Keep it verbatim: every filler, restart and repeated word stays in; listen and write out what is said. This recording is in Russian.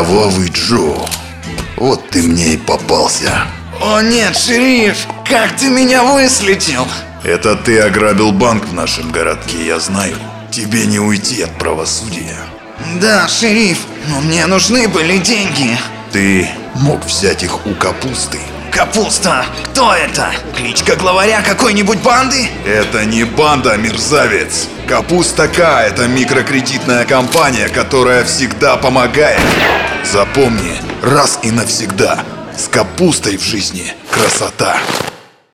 Кровавый Джо. Вот ты мне и попался. О нет, шериф, как ты меня выследил? Это ты ограбил банк в нашем городке, я знаю. Тебе не уйти от правосудия. Да, шериф, но мне нужны были деньги. Ты мог взять их у Капусты. Капуста, кто это? Кличка главаря какой-нибудь банды? Это не банда, мерзавец. Капуста К – это микрокредитная компания, которая всегда помогает. Запомни, раз и навсегда, с капустой в жизни красота.